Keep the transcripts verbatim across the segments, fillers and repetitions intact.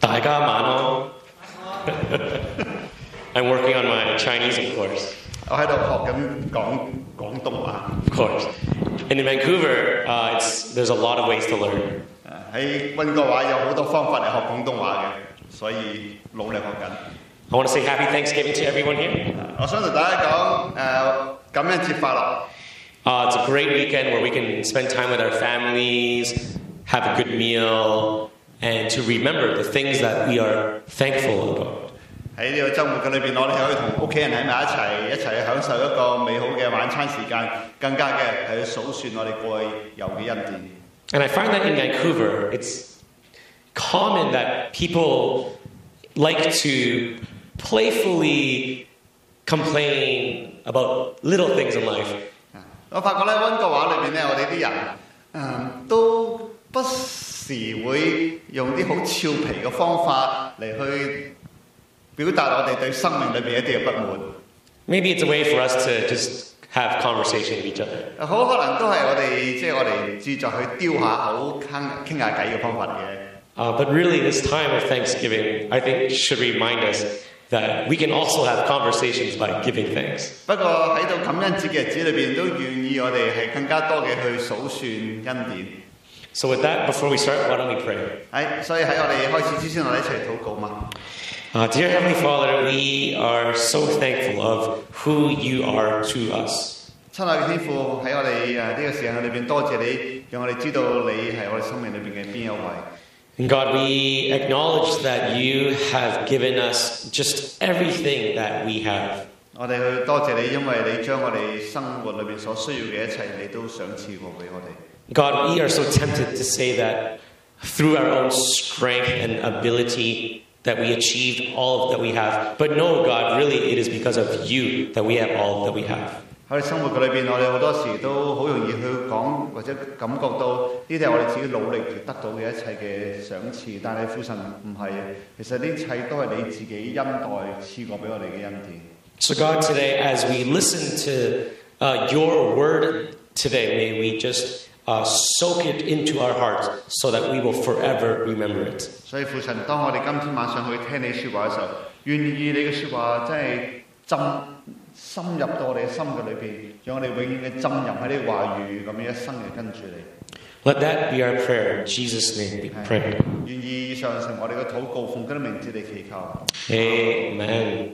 大家晚安 I'm working on my Chinese, of course. 我喺度學緊講廣東話。 Of course. And in Vancouver, uh, it's, there's a lot of ways to learn. 喺溫哥華有好多方法嚟學廣東話嘅，所以努力學緊。 I want to say happy Thanksgiving to everyone here. 我想同大家講誒感恩節快樂。 Uh, it's a great weekend where we can spend time with our families, have a good meal, and to remember the things that we are thankful about. 喺呢個週末嘅裏邊，我哋可以同屋企人喺埋一齊，一齊享受一個美好嘅晚餐時間，更加嘅係去數算我哋過去有嘅恩典。 And I find that in Vancouver, it's common that people like to playfully complain about little things in life. 我發覺咧，溫哥華裏邊咧，我哋啲人誒、嗯、都不時會用啲好俏皮嘅方法嚟去表達我哋對生命裏邊一啲嘅不滿。 Maybe it's a way for us to just have conversation with each other. 好可能都係我哋即係我哋志在去丟下口、傾傾下偈嘅方法嘅。 Uh, but really, this time of Thanksgiving, I think, should remind us that we can also have conversations by giving thanks. 不過喺到感恩節嘅日子裏邊，都願意我哋係更加多嘅去數算恩典。 So with that, before we start, why don't we pray? 係，所以喺我哋開始之前，我哋一齊禱告嘛。 Uh, dear Heavenly Father, we are so thankful of who you are to us. 親愛嘅天父，喺我哋誒呢個時間裏邊，多謝你，讓我哋知道你係我哋生命裏邊嘅邊一位。 And God, we acknowledge that you have given us just everything that we have. 我哋去多謝你，因為你將我哋生活裏邊所需要嘅一切，你都賞賜過俾我哋。 God, we are so tempted to say that through our own strength and ability that we achieved all that we have. But no, God, really it is because of you that we have all that we have. 喺我哋生活嘅裏邊，我哋好多時都好容易去講或者感覺到呢啲係我哋自己努力而得到嘅一切嘅賞賜，但係父神唔係，其實呢一切都係你自己恩待賜過俾我哋嘅恩典。 So God, today as we listen to uh, your word today, may we just uh, soak it into our hearts so that we will forever remember it. 所以父神，當我哋今天晚上去聽你説話嘅時候，願意你嘅説話真係浸深入到我哋嘅心嘅裏邊，讓我哋永遠嘅浸淫喺你話語咁樣一生嘅跟住你。 Let that be our prayer. In Jesus' name we pray. 願意以上成我哋嘅禱告，奉基督名字嚟祈求。 Amen.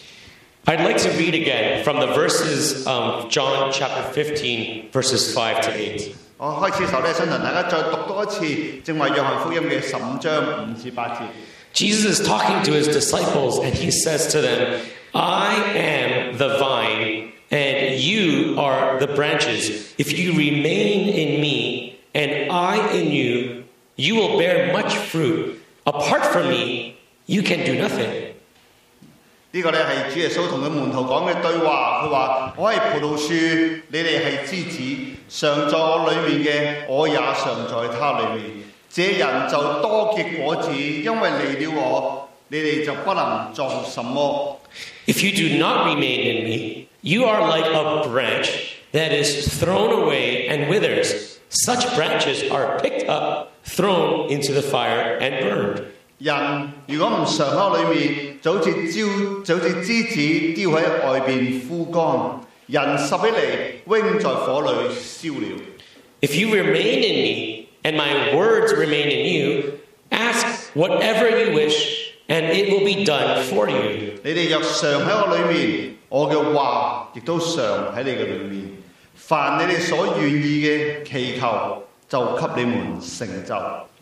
I'd like to read again from the verses of John chapter fifteen, verses five to eight. 我開始嘅時候咧，想同大家再讀多一次，正話約翰福音嘅十五章五至八節。 Jesus is talking to his disciples, and he says to them, I am the vine, and you are the branches. If you remain in me, and I in you, you will bear much fruit. Apart from me, you can do nothing. 呢個咧係主耶穌同佢門徒講嘅對話。佢話：我係葡萄樹，你哋係枝子，常在我裏面嘅，我也常在他裏面。這人就多結果子，因為離了我，你哋就不能做什麼。 If you do not remain in me, you are like a branch that is thrown away and withers. Such branches are picked up, thrown into the fire, and burned. 人如果唔常喺我裏面，就好似蕉，就好似枝子丟喺外邊枯乾，人拾起嚟，扔在火裏燒了。 If you remain in me, and my words remain in you, ask whatever you wish, and it will be done for you. 你哋若常喺我裏面，我嘅話亦都常喺你嘅裏面。凡你哋所願意嘅祈求，就給你們成就。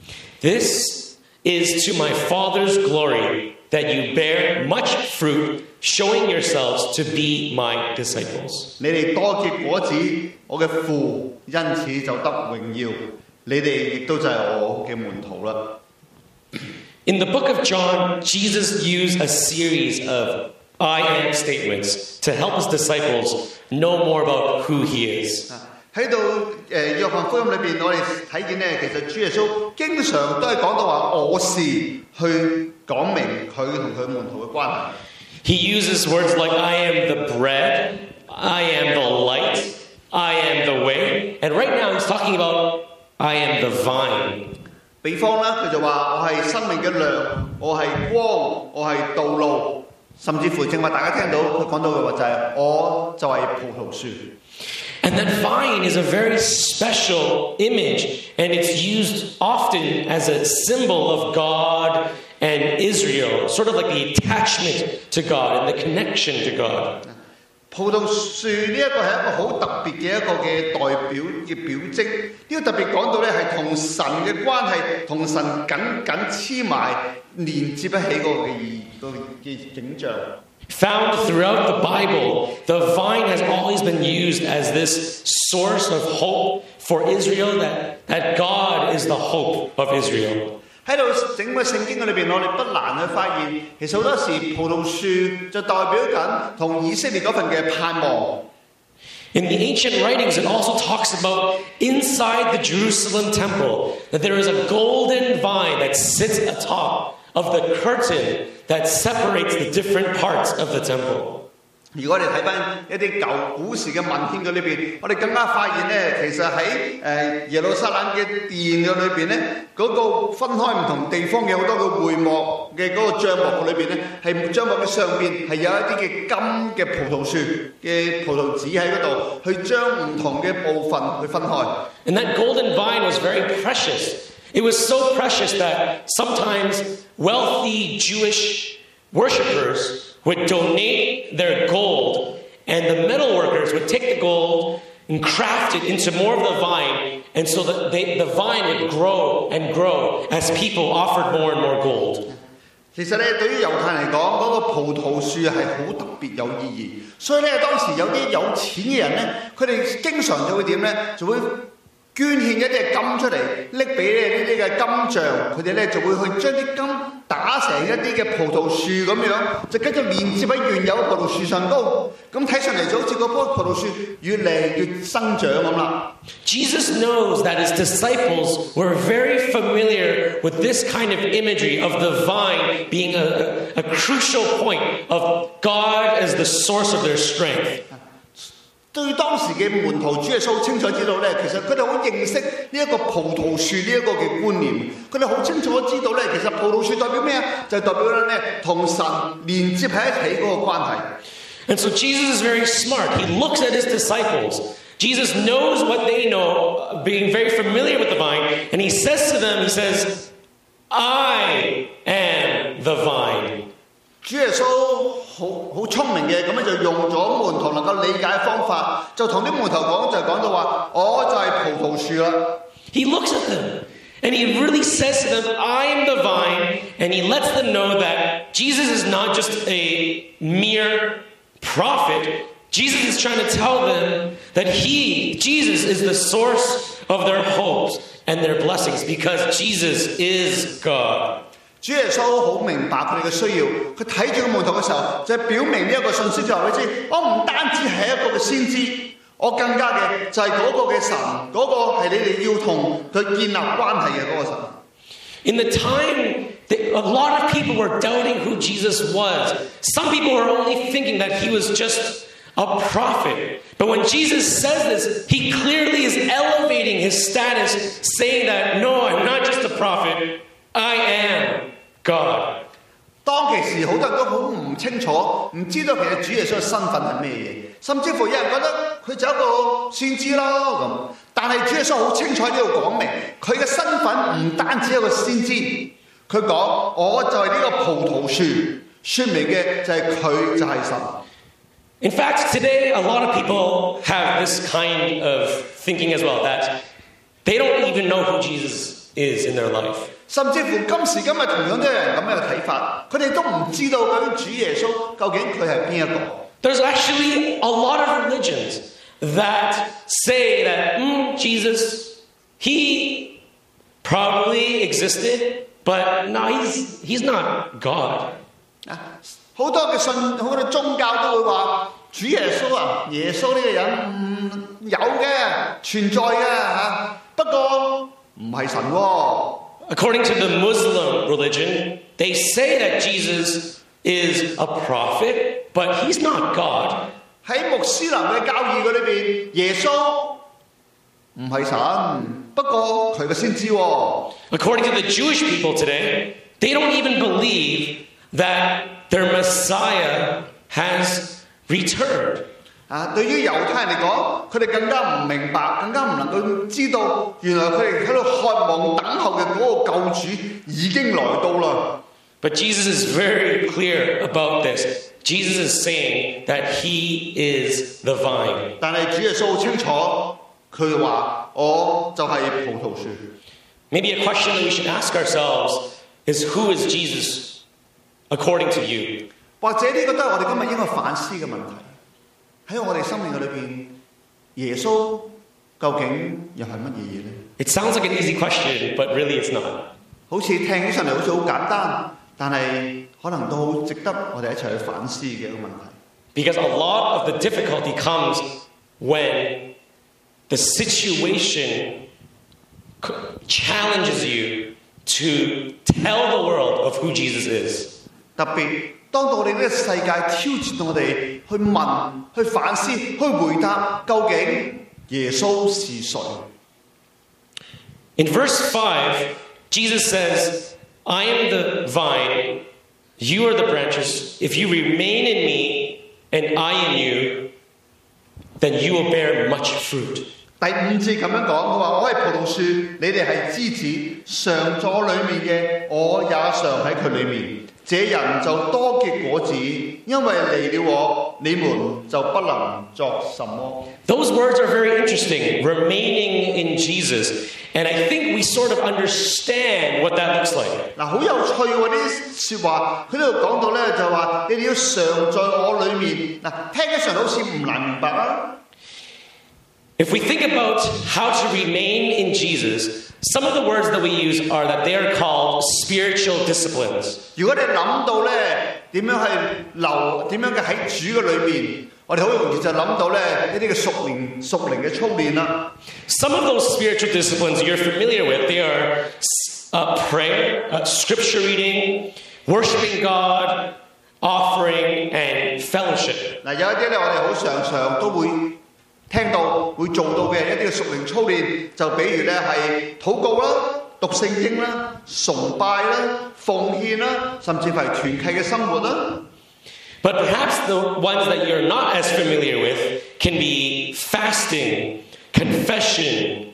This is to my Father's glory that you bear much fruit, showing yourselves to be my disciples. 你哋多結果子，我嘅父因此就得榮耀。你哋亦都就係我嘅門徒啦。 In the book of John, Jesus used a series of I am statements to help his disciples know more about who he is. 喺到誒約翰福音裏邊，我哋睇見咧，其實主耶穌經常都係講到話我是，去講明佢同佢門徒嘅關係。 He uses words like I am the bread, I am the light, I am the way, and right now he's talking about I am the vine. 比比方啦，佢就話我係生命嘅糧，我係光，我係道路，甚至乎正話大家聽到佢講到嘅話就係我就係葡萄樹。 And that vine is a very special image, and it's used often as a symbol of God and Israel, sort of like the attachment to God and the connection to God. 葡萄樹呢一個係一個好特別嘅一個嘅代表嘅表徵，呢個特別講到咧係同神嘅關係，同神緊緊黐埋連接得起嗰個嘅意個嘅景象。 Found throughout the Bible, the vine has always been used as this source of hope for Israel, that, that God is the hope of Israel. 喺度整個聖經嘅裏邊，我哋不難去發現，其實好多時葡萄樹就代表緊同以色列嗰份嘅盼望。 In the ancient writings, it also talks about inside the Jerusalem temple, that there is a golden vine that sits atop of the curtain that separates the different parts of the temple. 如果我哋睇翻一啲舊古時嘅文獻嘅裏邊，我哋更加發現咧，其實喺誒耶路撒冷嘅殿嘅裏邊咧，嗰、那個分開唔同地方嘅好多嘅會幕嘅嗰個帳幕裏邊咧，係帳幕嘅上邊係有一啲嘅金嘅葡萄樹嘅葡萄籽喺嗰度，去將唔同嘅部分去分開。 And that golden vine was very precious. It was so precious that sometimes wealthy Jewish worshippers would donate their gold, and the metal workers would take the gold and craft it into more of the vine, and so that they, the vine would grow and grow as people offered more and more gold. 其實咧，對於猶太人嚟講，嗰、那個葡萄樹係好特別有意義，所以咧當時有啲有錢嘅人咧，佢哋經常就會點咧，就會捐獻一啲金出嚟，拎俾呢啲嘅金像，佢哋咧就會去將啲金打成一啲嘅葡萄樹咁樣，就跟住連接喺原有嘅葡萄樹上高，咁睇上嚟就好似嗰棵葡萄樹越嚟越生長咁啦。 Jesus knows that his disciples were very familiar with this kind of imagery of the vine being a, a, a crucial point of God as the source of their strength. 對當時嘅門徒，主耶穌清楚知道咧，其實佢哋好認識呢一個葡萄樹呢一個嘅觀念，佢哋好清楚知道咧，其實葡萄樹代表咩啊？就係代表咧同神連接喺一起嗰個關係。 And so Jesus is very smart. He looks at his disciples. Jesus knows what they know, being very familiar with the vine, and he says to them, he says, I am the vine. 主耶穌好好聰明嘅，咁樣就用咗門徒能夠理解嘅方法，就同啲門徒講，就講到話，我就係葡萄樹啦。 He looks at them, and he really says to them, I am the vine, and he lets them know that Jesus is not just a mere prophet. Jesus is trying to tell them that he, Jesus, is the source of their hopes and their blessings, because Jesus is God. 主耶穌好明白佢哋嘅需要，佢睇住個門徒嘅時候，就係表明呢一個信息，就話俾你知，我唔單止係一個嘅先知，我更加嘅就係嗰個嘅神，嗰、那個係你哋要同佢建立關係嘅嗰個神。 In the time, a lot of people were doubting who Jesus was. Some people were only thinking that he was just a prophet. But when Jesus says this, he clearly is elevating his status, saying that, no, I'm not just a prophet, I am God. 當其時好多人都好唔清楚，唔知道其實主耶穌嘅身份係咩嘢，甚至乎有人覺得佢就一個先知啦咁。但係主耶穌好清楚喺呢度講明，佢嘅身份唔單止係一個先知，佢講我就係呢個葡萄樹，說明嘅就係佢就係神。 In fact, today a lot of people have this kind of thinking as well, that they don't even know who Jesus is in their life. 甚至乎今時今日同樣都有人咁樣嘅睇法，佢哋都唔知道究竟主耶穌究竟佢係邊一個。 There's actually a lot of religions that say that mm, Jesus, he probably existed, but no, he's he's not God. 好多嘅信，好多宗教都會話主耶穌啊，耶穌呢個人嗯有嘅，存在嘅嚇，不過唔係神喎。 According to the Muslim religion, they say that Jesus is a prophet, but he's not God. 喺穆斯林嘅教義嗰裏邊，耶穌唔係神，不過佢嘅先知喎。 According to the Jewish people today, they don't even believe that their Messiah has returned. 啊，對於猶太人嚟講，佢哋更加唔明白，更加唔能夠知道，原來佢哋喺度渴望等候嘅嗰個救主已經來到啦。 But Jesus is very clear about this. Jesus is saying that he is the vine. 但係主耶穌好清楚，佢話我就係葡萄樹。 Maybe a question that we should ask ourselves is, who is Jesus according to you? 或者呢個都係我哋今日應該反思嘅問題。喺我哋生命嘅裏邊，耶穌究竟又係乜嘢嘢呢？ It sounds like an easy question, but really it's not. 好似聽起上嚟好似好簡單，但係可能都好值得我哋一齊去反思嘅一個問題。 Because a lot of the difficulty comes when the situation challenges you to tell the world of who Jesus is. 特別當到我哋呢個世界挑戰我哋去問、去反思、去回答，究竟耶穌是誰？ In verse five, Jesus says, I am the vine, you are the branches. If you remain in me and I in you, then you will bear much fruit. 第五節咁樣講，佢話：我係葡萄樹，你哋係枝子，常在我裡面嘅，我也常喺佢裡面。這人就多結果子，因為離了我，你們就不能作什麼。 Those words are very interesting, remaining in Jesus. And I think we sort of understand what that looks like. 嗱，好有趣喎！呢啲説話，佢呢度講到咧就話：你哋要常在我裡面。嗱，聽起上嚟好似唔難明白啊！ If we think about how to remain in Jesus, some of the words that we use are that they are called spiritual disciplines. 如果你諗到咧點樣係留點樣嘅喺主嘅裏面，我哋好容易就諗到咧呢啲嘅屬靈屬靈嘅操練啦。 Some of those spiritual disciplines you're familiar with, they are uh, prayer, uh, scripture reading, worshiping God, offering, and fellowship. 嗱，有一啲咧我哋好常常都會聽到會做到嘅一啲嘅屬靈操練，就比如咧係禱告啦、讀聖經啦、崇拜啦、奉獻啦，甚至係團契嘅生活啦。 But perhaps the ones that you're not as familiar with can be fasting, confession,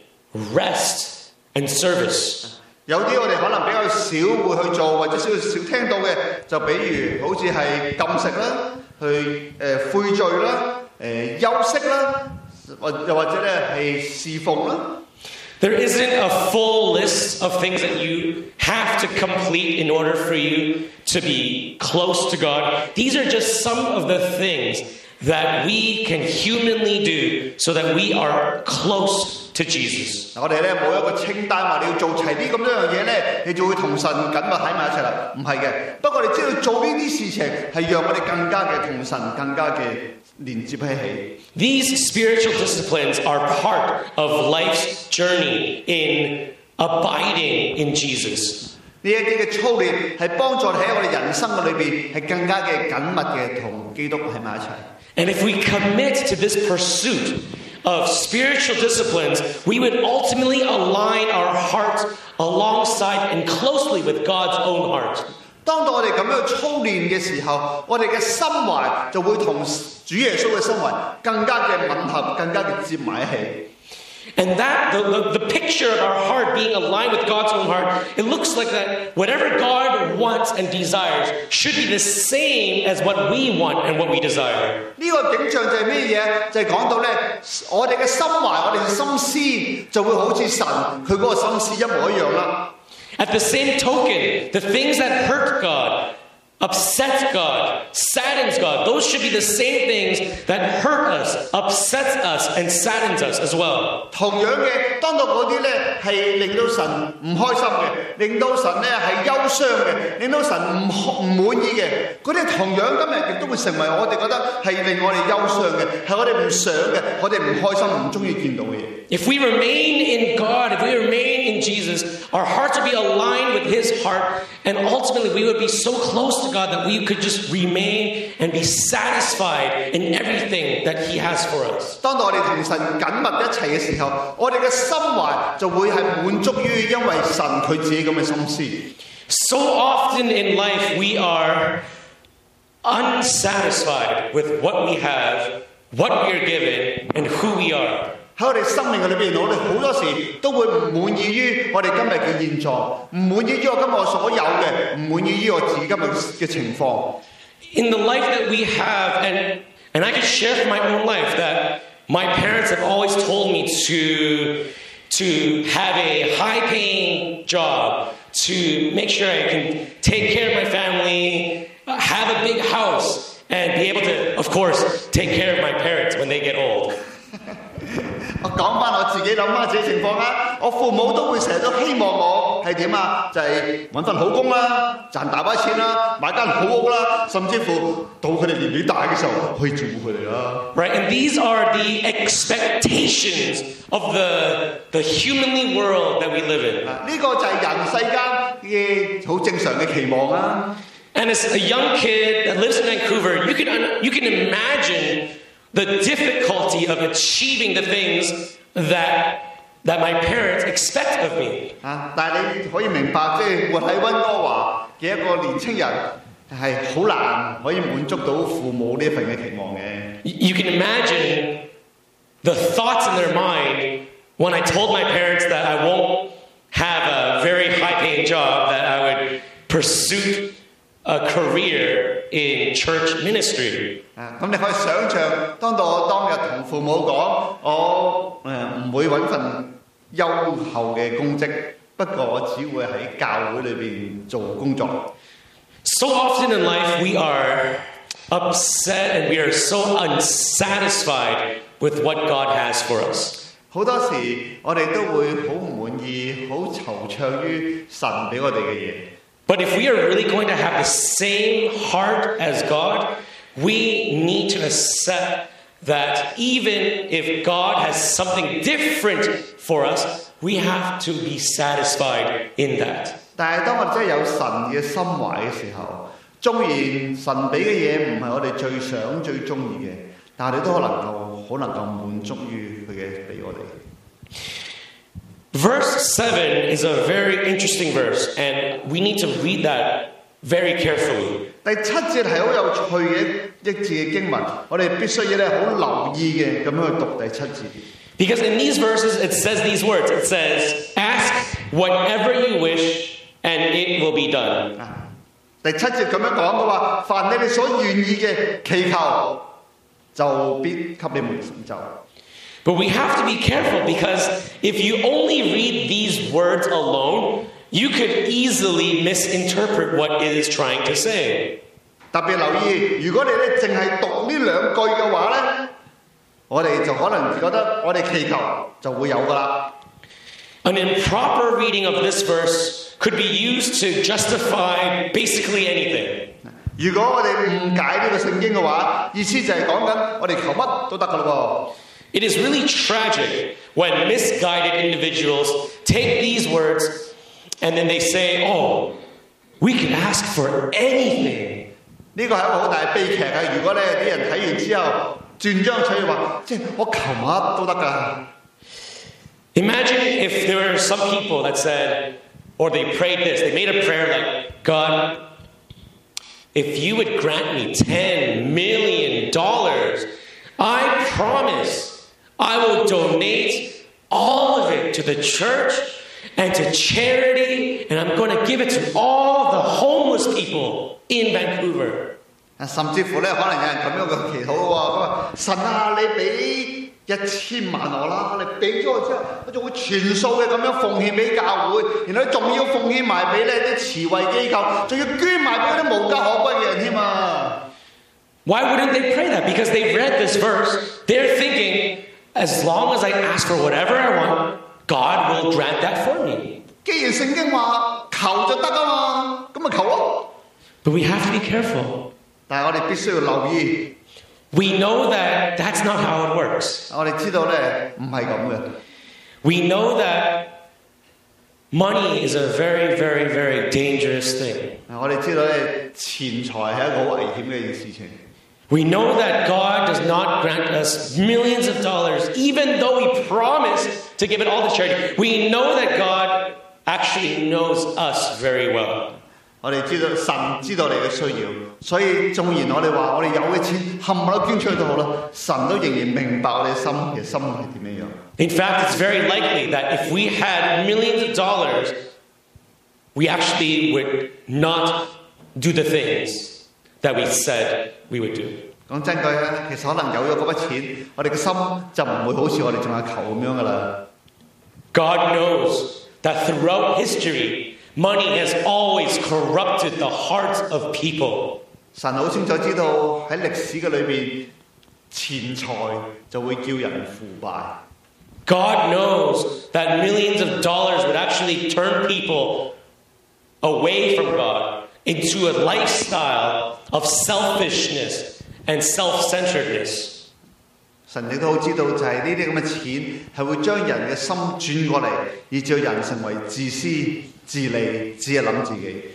rest, and service. 有啲我哋可能比較少會去做，或者少少聽到嘅，就比如好似係禁食啦、去誒悔罪啦、誒休息啦。 或又或者咧係侍奉啦。 There isn't a full list of things that you have to complete in order for you to be close to God. These are just some of the things that we can humanly do so that we are close to Jesus. 我哋咧冇一個清單話你要做齊啲咁多樣嘢咧，你就會同神緊密喺埋一齊啦。唔係嘅，不過我哋知道做呢啲事情係讓我哋更加嘅同神更加嘅連接起起。 These spiritual disciplines are part of life's journey in abiding in Jesus. 呢一啲嘅操練係幫助喺我哋人生嘅裏邊係更加嘅緊密嘅同基督喺埋一齊。 And if we commit to this pursuit of spiritual disciplines, we would ultimately align our heart alongside and closely with God's own heart. 當到我哋咁樣操練嘅時候，我哋嘅心懷就會同主耶穌嘅心懷更加嘅吻合，更加嘅接埋一起。 And that, the, the, the picture of our heart being aligned with God's own heart, it looks like that whatever God wants and desires should be the same as what we want and what we desire. 呢個景象就係咩嘢？就係講到咧，我哋嘅心懷，我哋嘅心思就會好似神佢嗰個心思一模一樣啦。 At the same token, the things that hurt God, upsets God, saddens God, those should be the same things that hurt us, upsets us, and saddens us as well. 同樣嘅，當到嗰啲咧係令到神唔開心嘅，令到神咧係憂傷嘅，令到神唔唔滿意嘅，嗰啲同樣今日亦都會成為我哋覺得係令我哋憂傷嘅，係我哋唔想嘅，我哋唔開心、唔中意見到嘅嘢。 If we remain in God, if we remain in Jesus, our hearts will be aligned with His heart, and ultimately we would be so close to God that we could just remain and be satisfied in everything that He has for us. 當我哋同神緊密一齊嘅時候，我哋嘅心懷就會係滿足於因為神佢自己咁嘅心思。 So often in life we are unsatisfied with what we have, what we are given, and who we are. 喺我哋生命嘅裏邊，我哋好多時都會唔滿意於我哋今日嘅現狀，唔滿意於我今日我所有嘅，唔滿意於我自己今日嘅情況。 In the life that we have, and and I can share from my own life that my parents have always told me to to have a high-paying job, to make sure I can take care of my family, have a big house, and be able to, of course, take care of my parents when they get old. 我講翻我自己諗翻自己情況啦，我父母都會成日都希望我係點啊？就係揾份好工啦，賺大把錢啦，買間好屋啦，甚至乎到佢哋年紀大嘅時候可以照顧佢哋啦。 Right, and these are the expectations of the the humanly world that we live in. 呢個就係人世間嘅好正常嘅期望啦。 And as a young kid that lives in Vancouver, you can you can imagine the difficulty of achieving the things that that my parents expect of me. 啊！但係你可以明白，即係活喺溫哥華嘅一個年青人係好難可以滿足到父母呢一份嘅期望嘅。 You can imagine the thoughts in their mind when I told my parents that I won't have a very high-paying job, that I would pursue a career in church ministry. 啊！咁你可以想像，當到我當日同父母講，我誒唔會揾份優厚嘅公職，不過我只會喺教會裏邊做工作。 So often in life we are upset and we are so unsatisfied with what God has for us. 好多時我哋都會好唔滿意，好惆悵於神俾我哋嘅嘢。 But if we are really going to have the same heart as God, we need to accept that even if God has something different for us, we have to be satisfied in that. 但係當我哋真係有神嘅心懷嘅時候，縱然神俾嘅嘢唔係我哋最想最中意嘅，但係你都可能夠好能夠滿足於佢嘅俾我哋。 Verse seven is a very interesting verse, and we need to read that very carefully. 第七節係好有趣嘅一節嘅經文，我哋必須要咧好留意嘅咁樣去讀第七節。 Because in these verses it says these words. It says, "Ask whatever you wish, and it will be done." 第七節咁樣講嘅話，凡你哋所願意嘅祈求，就必給你們成就。 But we have to be careful, because if you only read these words alone, you could easily misinterpret what it is trying to say. 特別留意，如果你咧淨係讀呢兩句嘅話咧，我哋就可能覺得我哋祈求就會有噶啦。 An improper reading of this verse could be used to justify basically anything. 如果我哋誤解呢個聖經嘅話，意思就係講緊我哋求乜都得噶咯噃。 It is really tragic when misguided individuals take these words and then they say, "Oh, we can ask for anything." 呢個係一個好大嘅悲劇啊！如果咧啲人睇完之後斷章取義話，即係我求乜都得㗎。 Imagine if there were some people that said, or they prayed this, they made a prayer like, "God, if you would grant me ten million dollars, I promise I will donate all of it to the church and to charity, and I'm going to give it to all the homeless people in Vancouver." 甚至乎咧，可能有人咁樣嘅祈禱喎，佢話：神啊，你俾一千萬我啦，你俾咗我之後，我仲會全數嘅咁樣奉獻俾教會，然後仲要奉獻埋俾咧啲慈惠機構，仲要捐埋俾嗰啲無家可歸嘅人添啊！ Why wouldn't they pray that? Because they've read this verse, they're thinking, as long as I ask for whatever I want, God will grant that for me. 既然聖經話求就得啊嘛，咁咪求咯。 But we have to be careful. 但係我哋必須要留意。 We know that that's not how it works. 我哋知道咧，唔係咁嘅。 We know that Money is a very, very, very dangerous thing. 我哋知道咧，錢財係一個好危險嘅事情。 We know that God does not grant us millions of dollars, even though we promise to give it all to charity. We know that God actually knows us very well. 我哋知道神知道你嘅需要，所以縱然我哋話我哋有嘅錢冚唪唥捐出去都好啦，神都仍然明白我哋心嘅心係點樣樣。 In fact, it's very likely that if we had millions of dollars, we actually would not do the things that we said we would do. 講真句咧，其實可能有咗嗰筆錢，我哋嘅心就唔會好似我哋仲係求咁樣噶啦。 God knows that throughout history, money has always corrupted the hearts of people. 神好清楚知道喺歷史嘅裏邊，錢財就會叫人腐敗。 God knows that millions of dollars would actually turn people away from God into a lifestyle of selfishness and self-centeredness. 神亦都好知道就係呢啲咁嘅錢係會將人嘅心轉過嚟，以致人成為自私、自利，只係諗自己。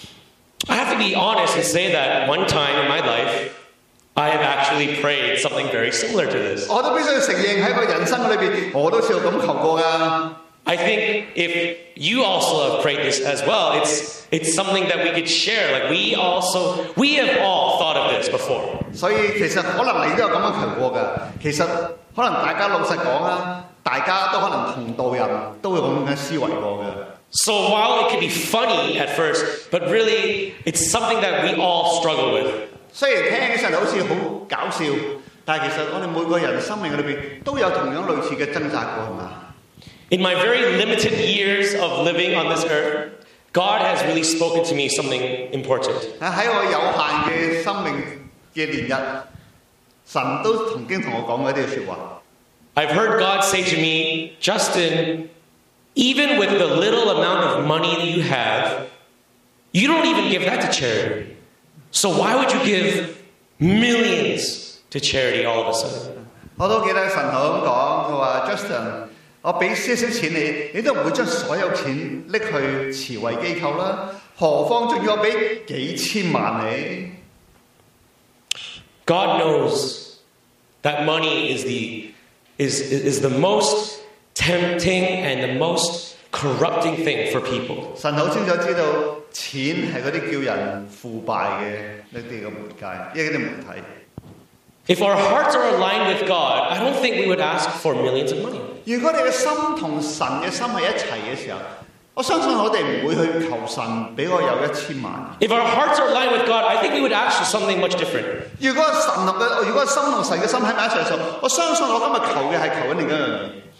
I have to be honest and say that one time in my life, I have actually prayed something very similar to this. 我都必須要承認喺我人生裏邊，我都試過咁求過㗎。 I think if you also have prayed this as well, it's it's something that we could share. Like we also, we have all thought of this before. 所以其實可能你都有咁樣求過㗎。其實可能大家老實講啦，大家都可能同道人都會咁樣思維過嘅。 So while it could be funny at first, but really it's something that we all struggle with. 雖然聽起上嚟好似好搞笑，但係其實我哋每個人生命裏邊都有同樣類似嘅掙扎過，係嘛？ In my very limited years of living on this earth, God has really spoken to me something important. 喺我有限嘅生命嘅年日，神都曾經同我講過一啲説話。 I've heard God say to me, Justin, even with the little amount of money that you have, you don't even give that to charity. So why would you give millions to charity all of a sudden? 我都記得神同我咁講，佢話 Justin， 我俾少少錢你，你都唔會將所有錢拎去慈惠機構啦，何況仲要我俾幾千萬你？ God knows that money is the is is the most tempting and the most corrupting thing for people. 神好清楚知道錢係嗰啲叫人腐敗嘅一啲嘅媒介，一啲媒體。 If our hearts are aligned with God, I don't think we would ask for millions of money. 如果你嘅心同神嘅心係一齊嘅時候，我相信我哋唔會去求神俾我有一千萬。 If our hearts are aligned with God, I think we would ask for something much different. 如果神同嘅，如果心同神嘅心喺埋一齊嘅時候，我相信我今日求嘅係求緊另一樣嘢。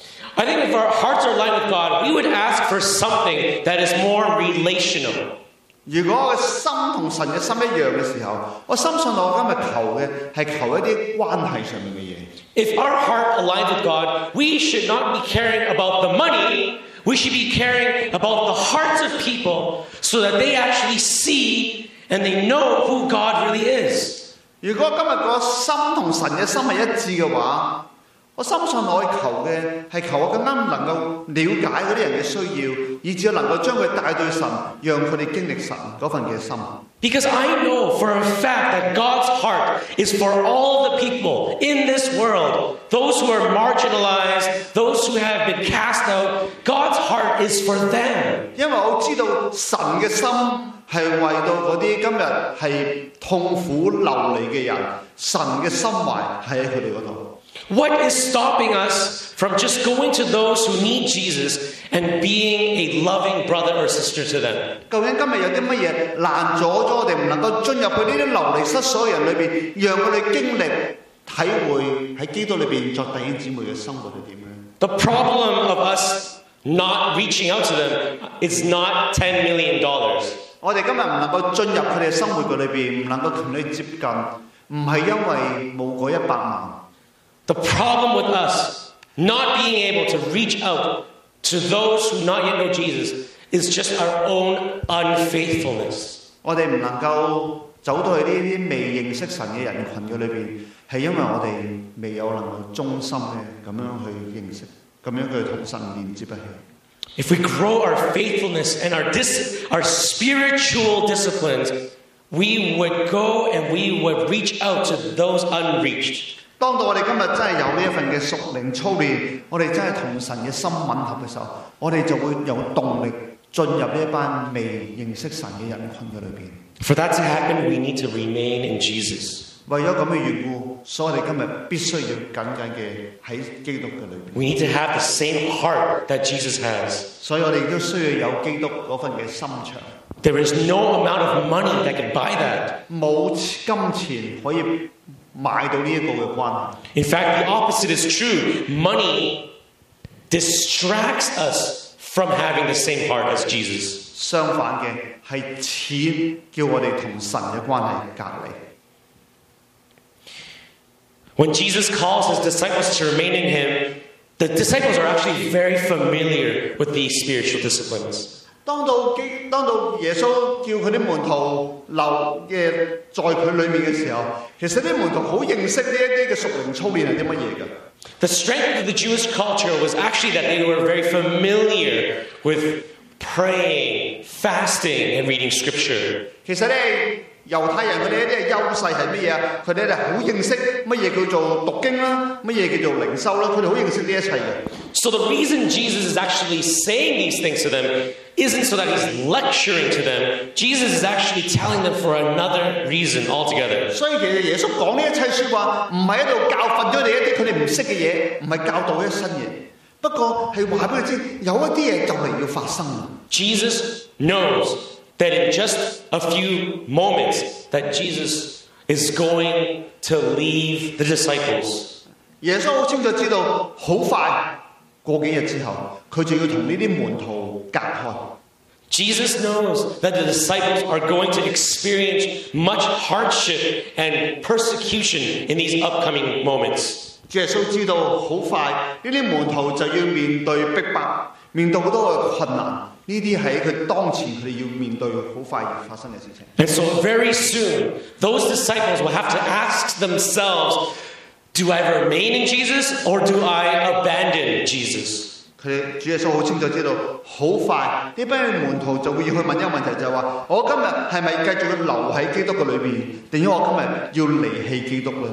I think if our hearts are aligned with God, we would ask for something that is more relational. 如果我嘅心同神嘅心一樣嘅時候，我深信我今日求嘅係求一啲關係上面嘅嘢。 If our heart aligns with God, we should not be caring about the money. We should be caring about the hearts of people so that they actually see and they know who God really is. 如果今日個心同神嘅心係一致嘅話，我深信我求嘅係求我更加能夠了解嗰啲人嘅需要，以至能夠將佢帶對神，讓佢哋經歷神嗰份嘅心。 Because I know for a fact that God's heart is for all the people in this world, those who are marginalized, those who have been cast out. God's heart is for them. 因為我知道神嘅心係為到嗰啲今日係痛苦流離嘅人，神嘅心懷係喺佢哋嗰度。 What is stopping us from just going to those who need Jesus and being a loving brother or sister to them? 究竟今日有啲乜嘢攔阻咗我哋唔能夠進入去呢啲流離失所嘅人裏邊，讓佢哋經歷體會喺基督裏邊作弟兄姊妹嘅生活係點樣？ The problem of us not reaching out to them is not ten million dollars. 我哋今日唔能夠進入佢哋嘅生活嘅裏邊，唔能夠同你接近，唔係因為冇嗰一百萬。 The problem with us not being able to reach out to those who not yet know Jesus is just our own unfaithfulness. 我哋唔能夠走到去呢啲未認識神嘅人群嘅裏邊，係因為我哋未有能夠忠心嘅咁樣去認識，咁樣去同神連接一起。 if we grow our faithfulness and our dis- our spiritual disciplines, we would go and we would reach out to those unreached. 當到我哋今日真係有呢一份嘅屬靈操練，我哋真係同神嘅心吻合嘅時候，我哋就會有動力進入呢一班未認識神嘅人群嘅裏邊。 For that to happen, we need to remain in Jesus. 為咗咁嘅緣故，所以我哋今日必須要緊緊嘅喺基督嘅裏邊。 We need to have the same heart that Jesus has. 所以我哋都需要有基督嗰份嘅心腸。 There is no amount of money that can buy that. 冇金錢可以買到呢一個嘅關係。 In fact, the opposite is true. Money distracts us from having the same heart as Jesus. 相反嘅係錢叫我哋同神嘅關係隔離。 When Jesus calls his disciples to remain in him, the disciples are actually very familiar with these spiritual disciplines. 當到基當到耶穌叫佢啲門徒留嘅在佢裏面嘅時候，其實啲門徒好認識呢一啲嘅屬靈操練係啲乜嘢㗎。 The strength of the Jewish culture was actually that they were very familiar with praying, fasting, and reading scripture. 其實咧，猶太人佢哋一啲嘅優勢係乜嘢啊？佢哋咧好認識乜嘢叫做讀經啦，乜嘢叫做靈修啦，佢哋好認識呢一切嘅。 So the reason Jesus is actually saying these things to them isn't so that he's lecturing to them. Jesus is actually telling them for another reason altogether. 所以其實耶穌講呢一切説話，唔係喺度教訓咗你一啲佢哋唔識嘅嘢，唔係教導一新嘢。不過係話俾佢知，有一啲嘢就嚟要發生啦。 Jesus knows that in just a few moments that Jesus is going to leave the disciples. 耶穌好清楚知道，好快過幾日之後，佢就要同呢啲門徒隔開。 Jesus knows that the disciples are going to experience much hardship and persecution in these upcoming moments. 耶穌知道好快呢啲門徒就要面對逼迫，面對好多嘅困難。呢啲喺佢當前佢哋要面對好快要發生嘅事情。 And so very soon, those disciples will have to ask themselves, do I remain in Jesus or do I abandon Jesus? 佢哋主耶穌好清楚知道，好快呢班門徒就會要去問一個問題，就係話：我今日係咪繼續要留喺基督嘅裏邊，定係我今日要離棄基督咧？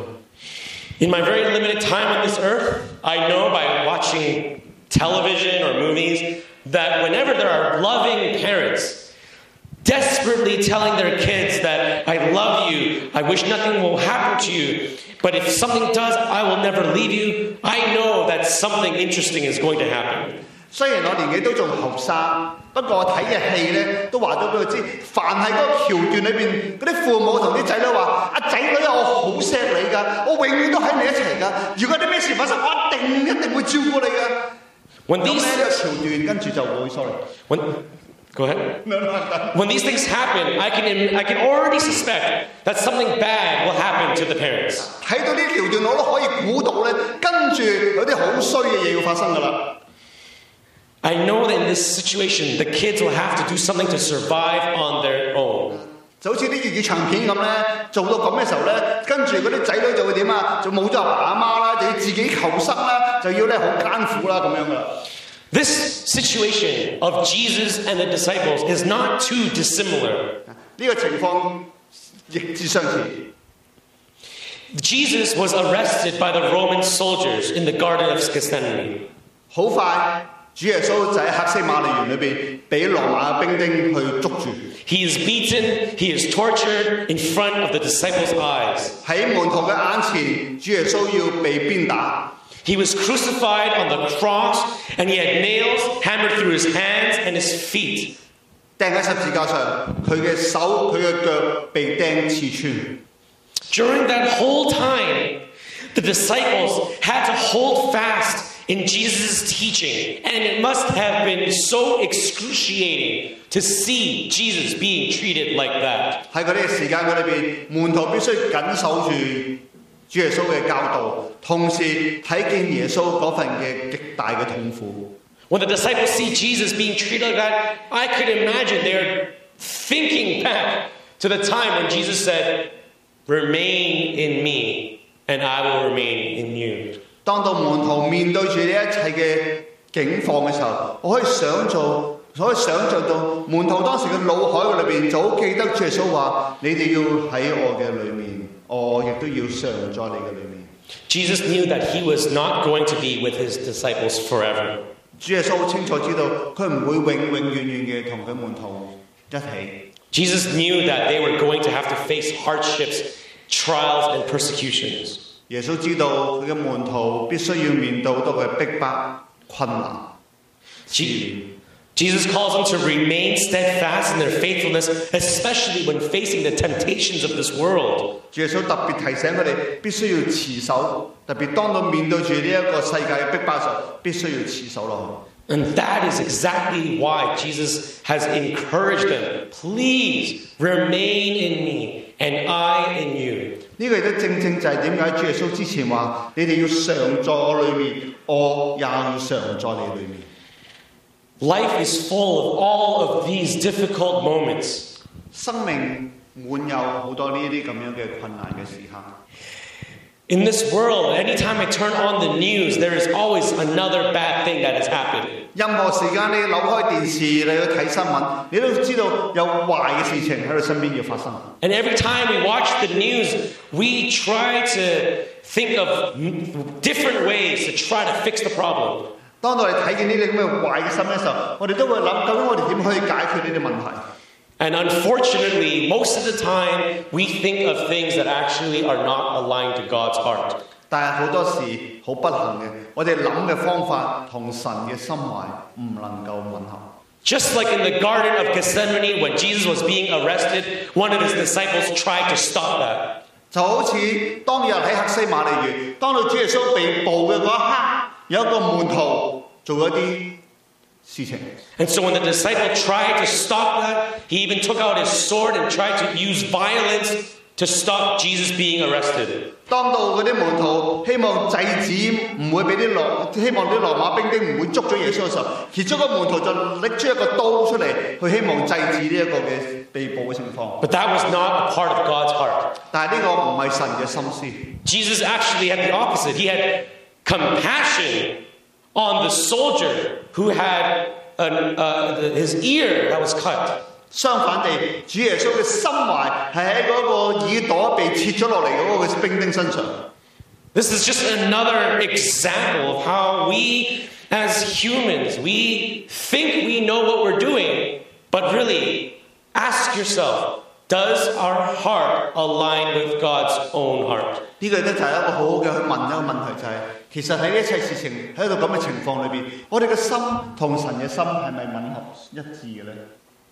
In my very limited time on this earth, I know by watching television or movies that whenever there are loving parents desperately telling their kids that I love you, I wish nothing will happen to you, but if something does, I will never leave you, I know that something interesting is going to happen. 雖然我年紀都仲後生，不過我睇嘅戲咧都話咗俾佢知，凡係嗰個橋段裏邊嗰啲父母同啲仔女話：阿仔女啊，我好錫你㗎，我永遠都喺你一齊㗎。如果有啲咩事發生，我一定一定會照顧你㗎。 When these 咁呢個橋段跟住就會 sorry。 When Go ahead. When these things happen, I can I can already suspect that something bad will happen to the parents. 睇到呢條段我都可以估到咧，跟住有啲好衰嘅嘢要發生㗎啦。 I know that in this situation, the kids will have to do something to survive on their own. 就好似啲粵語長片咁咧，做到咁嘅時候咧，跟住嗰啲仔女就會點啊？就冇咗阿爸阿媽啦，就要自己求生啦，就要咧好艱苦啦咁樣噶啦。 This situation of Jesus and the disciples is not too dissimilar. 呢個情況亦之相似。 Jesus was arrested by the Roman soldiers in the Garden of Gethsemane. 好快，主耶穌就喺客西馬尼園裏邊俾羅馬兵丁去捉住。 He is beaten, he is tortured in front of the disciples' eyes. 喺門徒嘅眼前，主耶穌要被鞭打。 He was crucified on the cross, and he had nails hammered through his hands and his feet. 釘喺十字架上，佢嘅手、佢嘅腳被釘刺穿。 During that whole time, the disciples had to hold fast in Jesus' teaching, and it must have been so excruciating to see Jesus being treated like that. 喺嗰啲時間嗰裏邊，門徒必須緊守住主耶穌嘅教導，同時睇見耶穌嗰份嘅極大嘅痛苦。 When the disciples see Jesus being treated like that, I could imagine they're thinking back to the time when Jesus said, "Remain in me, and I will remain in you." 當到門徒面對住呢一切嘅境況嘅時候，我可以想做。所以想像到門徒當時嘅腦海裏邊就好記得主耶穌話：你哋要喺我嘅裏面，我亦都要常在你嘅裏面。 Jesus knew that he was not going to be with his disciples forever. 主耶穌好清楚知道佢唔會永永遠遠嘅同佢門徒一起。 Jesus knew that they were going to have to face hardships, trials, and persecutions. 耶穌知道佢嘅門徒必須要面對好多嘅逼迫、困難。 Jesus calls them to remain steadfast in their faithfulness, especially when facing the temptations of this world. 主耶穌特別提醒佢哋必須要持守，特別當到面對住呢一個世界嘅逼迫時候，必須要持守落去。 And that is exactly why Jesus has encouraged them. Please remain in me, and I in you. 呢個亦都正正就係點解主耶穌之前話：你哋要常在我裏面，我也要常在你裏面。 Life is full of all of these difficult moments. 生命滿有好多呢啲咁樣嘅困難嘅時刻。 In this world, anytime I turn on the news, there is always another bad thing that has happened. 任何時間你扭開電視，你去睇新聞，你都知道有壞嘅事情喺你身邊要發生。 And every time we watch the news, we try to think of different ways to try to fix the problem. 當我哋睇見呢啲咁嘅壞嘅新聞嘅時候，我哋都會諗究竟我哋點可以解決呢啲問題。 And unfortunately, most of the time, we think of things that actually are not aligned to God's heart. 但係好多時好不幸嘅，我哋諗嘅方法同神嘅心懷唔能夠吻合。 Just like in the Garden of Gethsemane, when Jesus was being arrested, one of his disciples tried to stop that. 就好似當日喺客西馬尼園，當到主耶穌被捕嘅嗰一刻，有一個門徒做一啲事情。 And so when the disciple tried to stop that, he even took out his sword and tried to use violence to stop Jesus being arrested. 當到嗰啲門徒希望制止唔會俾啲羅，希望啲羅馬兵丁唔會捉咗耶穌嘅時候，其中一個門徒就拎出一個刀出嚟，佢希望制止呢一個嘅被捕嘅情況。 But that was not a part of God's heart. 但係呢個唔係神嘅心思。 Jesus actually had the opposite. He had compassion on the soldier who had an, uh, his ear that was cut. 相反地，主耶穌嘅心懷係喺嗰個耳朵被切咗落嚟嗰個嘅兵丁身上。 This is just another example of how we, as humans, we think we know what we're doing, but really, ask yourself, does our heart align with God's own heart? 呢個咧就係一個好好嘅去問一個問題，就係、是、其實喺呢一切事情喺度咁嘅情況裏邊，我哋嘅心同神嘅心係咪吻合一致嘅咧？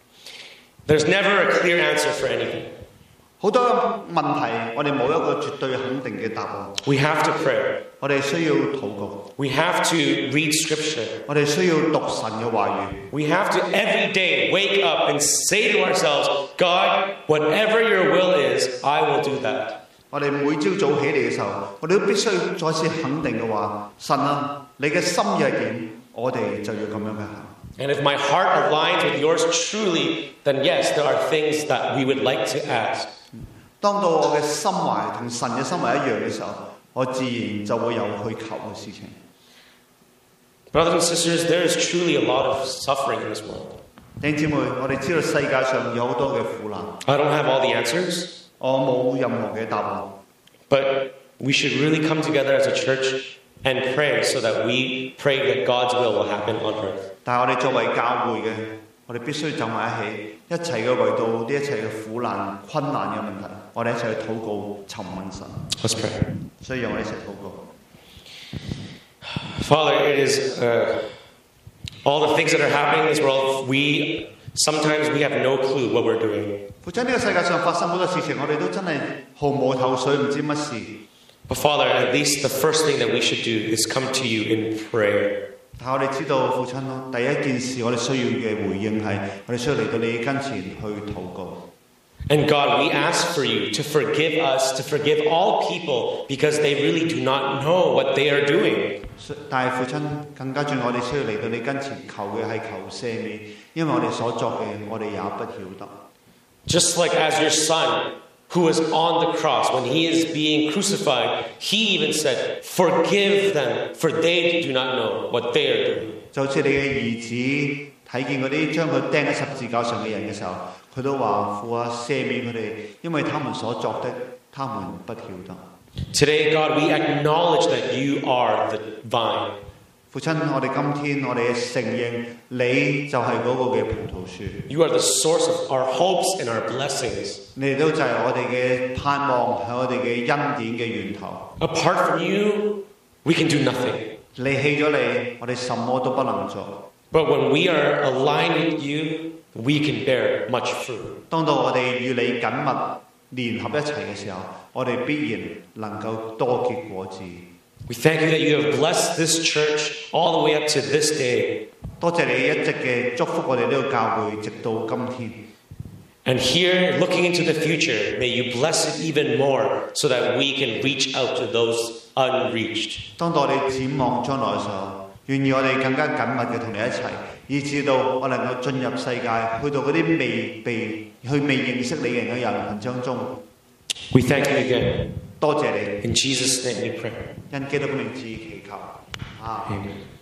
There's never a clear answer for anything. 好多問題我哋冇一個絕對肯定嘅答案。 We have to pray. 我哋需要禱告。 We have to read scripture. 我哋需要讀神嘅話語。 We have to every day wake up and say to ourselves, God, whatever your will is, I will do that. 我哋每朝早起嚟嘅時候，我哋都必須再次肯定嘅話，神啊，你嘅心意係點，我哋就要咁樣去行。 And if my heart aligns with yours truly, then yes, there are things that we would like to ask. 當到我嘅心懷同神嘅心懷一樣嘅時候，我自然就會有去求嘅事情。 Brothers and sisters, there is truly a lot of suffering in this world. 弟兄姊妹，我哋知道世界上有好多嘅苦難。 I don't have all the answers. 我冇任何嘅答案。 But we should really come together as a church and pray so that we pray that God's will will happen on earth. 但係我哋作為教會嘅，我哋必須走埋一起，一齊嘅為到呢一切嘅苦難、困難嘅問題，我哋一齊去禱告、尋問神。 Let's pray. 所以讓我哋一齊禱告。 Father, it is uh, all the things that are happening in this world. We sometimes we have no clue what we're doing. 父親，呢個世界上發生好多事情，我哋都真係毫無頭緒，唔知乜事。 But Father, at least the first thing that we should do is come to you in prayer. 但我哋知道，父親咯，第一件事我哋需要嘅回應係，我哋需要嚟到你跟前去禱告。 And God, we ask for you to forgive us, to forgive all people, because they really do not know what they are doing. 但係父親更加重要，我哋需要嚟到你跟前求嘅係求赦免，因為我哋所作嘅，我哋也不曉得。 Just like as your son, who was on the cross, when he is being crucified, he even said, forgive them, for they do not know what they are doing. 就好似你嘅兒子睇見嗰啲將佢釘喺十字架上嘅人嘅時候，佢都話父啊，赦免佢哋，因為他們所作的，他們不曉得。 Today, God, we acknowledge that you are the vine. 父親，我哋今天我哋承認你就係嗰個嘅葡萄樹。 You are the source of our hopes and our blessings. 你都就係我哋嘅盼望，係我哋嘅恩典嘅源頭。 Apart from you, we can do nothing. 離棄咗你，我哋什麼都不能做。 But when we are aligned with you, we can bear much fruit. 當到我哋與你緊密聯合一齊嘅時候，我哋必然能夠多結果子。 We thank you that you have blessed this church all the way up to this day. 多謝你一直嘅祝福我哋呢個教會，直到今天。 And here, looking into the future, may you bless it even more so that we can reach out to those unreached. 當到我哋展望將來嘅時候，願意我哋更加緊密嘅同你一齊，以至到我能夠進入世界，去到嗰啲未被去未認識你嘅人嘅人群中。 We thank you again. 多謝你。 In Jesus' name we pray. 因基督嘅名字祈求。啊。 Amen.